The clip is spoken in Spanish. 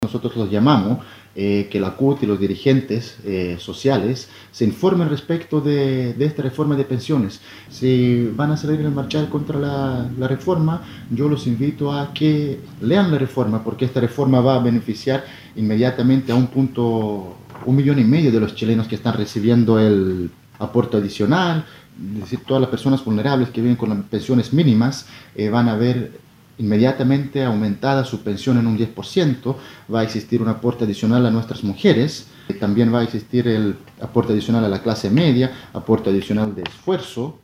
nosotros los llamamos, que la CUT y los dirigentes sociales se informen respecto de esta reforma de pensiones. Si van a salir a marchar contra la reforma, yo los invito a que lean la reforma, porque esta reforma va a beneficiar inmediatamente a 1,5 millones de los chilenos que están recibiendo el aporte adicional. Es decir, todas las personas vulnerables que viven con las pensiones mínimas van a ver inmediatamente aumentada su pensión en un 10%, va a existir un aporte adicional a nuestras mujeres, también va a existir el aporte adicional a la clase media, aporte adicional de esfuerzo,